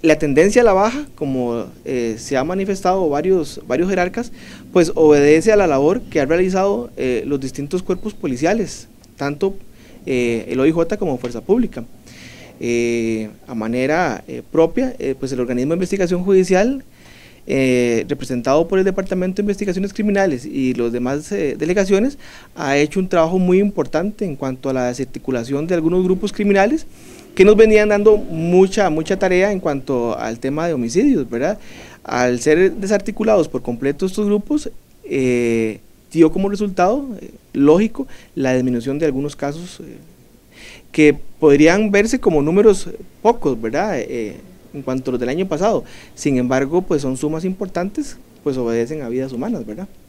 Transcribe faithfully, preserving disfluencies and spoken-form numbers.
La tendencia a la baja, como eh, se ha manifestado varios, varios jerarcas, pues obedece a la labor que han realizado eh, los distintos cuerpos policiales, tanto eh, el O I J como Fuerza Pública. Eh, a manera eh, propia, eh, pues el organismo de investigación judicial, eh, representado por el Departamento de Investigaciones Criminales y los demás eh, delegaciones, ha hecho un trabajo muy importante en cuanto a la desarticulación de algunos grupos criminales que nos venían dando mucha, mucha tarea en cuanto al tema de homicidios, ¿verdad? Al ser desarticulados por completo estos grupos, eh, dio como resultado, eh, lógico, la disminución de algunos casos eh, que podrían verse como números pocos, ¿verdad? Eh, en cuanto a los del año pasado. Sin embargo, pues son sumas importantes, pues obedecen a vidas humanas, ¿verdad?